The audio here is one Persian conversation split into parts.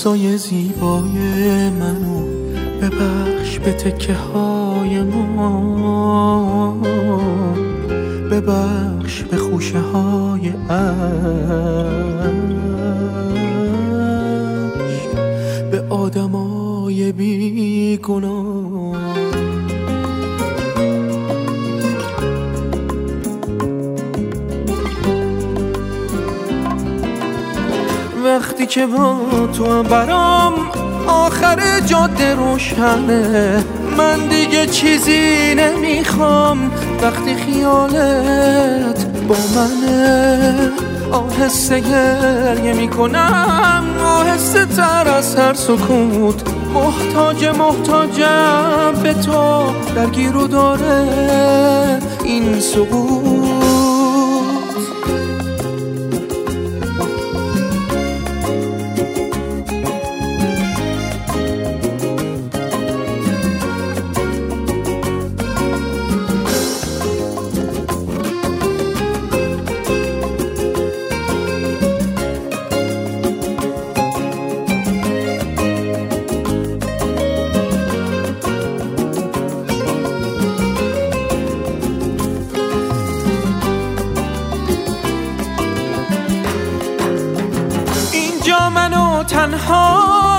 روزای زیبای منو ببخش به تکه های ما، ببخش به خوشه های عشق، به آدمای بیگناه. وقتی که با تو برام آخر جاده روشنه، من دیگه چیزی نمیخوام. وقتی خیالت با منه آهسته گریه میکنم، آهسته تر از هر سکوت. محتاجم به تو، درگیر و داره این سقوط. منو تنها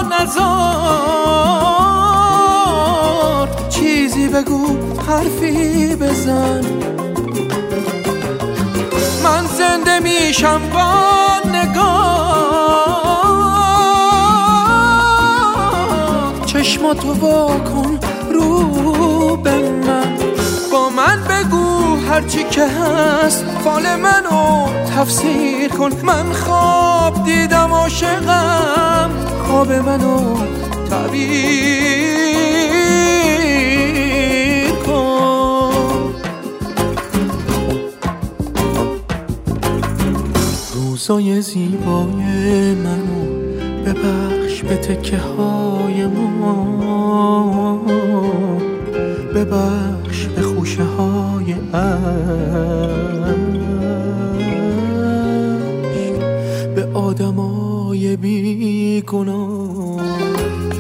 نذار، چیزی بگو، حرفی بزن. من زنده میشم با نگاه، چشماتو واکن رو به من. با من بگو هرچی که هست، فال منو تفسیر کن. من خواب دیدم عاشقم، خواب منو تعبیر کن. روزای زیبای منو ببخش به تکه های ما، ببخش به خوشه های عشق، به آدمای بیگناه.